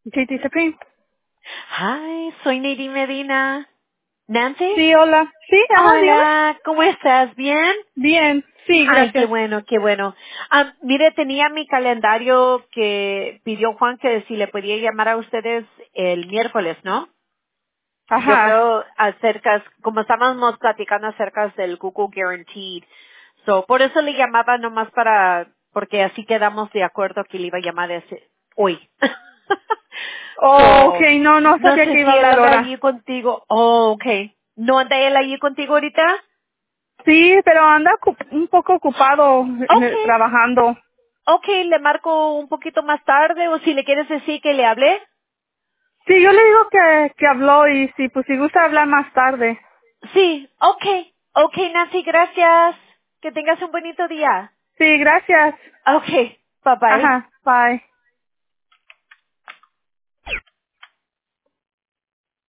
JT Supreme. Hi, soy Nadine Medina. ¿Nancy? Sí, hola. Sí, ajá, dígame. Hola, ¿cómo estás? ¿Bien? Bien, sí, Ay, qué gracias. bueno, qué bueno. Mire, tenía mi calendario que pidió Juan que si le podía llamar a ustedes el miércoles, ¿no? Yo Ajá. creo como estábamos platicando acerca del Google Guaranteed. Por eso le llamaba nomás porque así quedamos de acuerdo que le iba a llamar hoy. Oh, ok, so, no no sabía sé que iba si a él hablar anda ahora. allí contigo. Oh, okay. ¿No anda él allí contigo ahorita? Sí, pero anda un poco ocupado Okay. trabajando. Okay, le marco un poquito más tarde o si le quieres decir que le hablé. Sí, yo le digo que habló y sí, pues si gusta hablar más tarde. Sí, okay. Okay, Nancy, gracias. Que tengas un bonito día. Sí, gracias. Okay, bye bye. Ajá, bye.